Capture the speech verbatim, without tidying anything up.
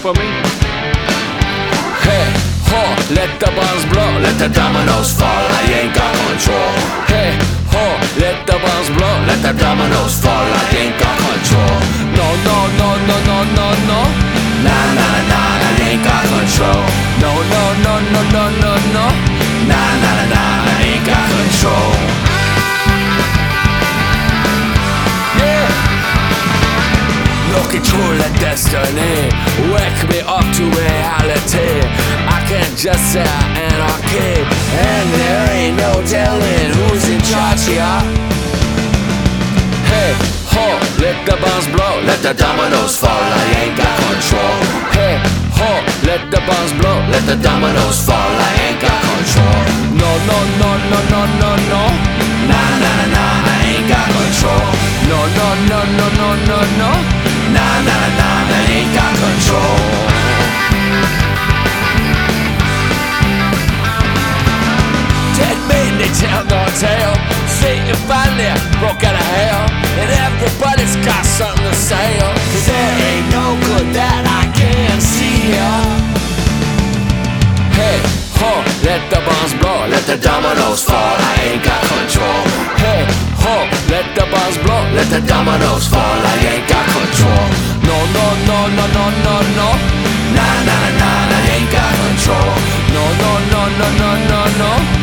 for me? Hey, ho, let the bombs blow, let the dominoes fall, I ain't got control. Hey, ho, let the bombs blow, let the dominoes fall, I ain't got control. No, no, no, no, no, no, no. Nah, nah, nah, I ain't got control. No, no, no, no, no, no, no. Nah, nah, nah, I ain't got control. Yeah. No control of destiny, wake me up to reality. I can just say anarchy, and there ain't no telling who's in charge here. Hey, ho, let the bombs blow, let the dominoes fall, I ain't got control. Hey, ho, let the bombs blow, let the dominoes fall, I ain't got control. No, no, no, no, no, no, no. Nah, nah, nah, I ain't got control. No, no, no, no, no, no, no. Nah, nah, nah, I ain't got control. Dead men, they tell no tale. Satan finally broke out of hell, and everybody's got something to say. Cause there ain't no good that I can see here. Hey, ho, let the bombs blow, let the dominoes fall, I ain't got control. Hey, ho, let the bombs blow, let the dominoes fall, I ain't got control. No, no, no, no, no, no, no. Nah, nah, nah, I ain't got control. No, no, no, no, no, no, no.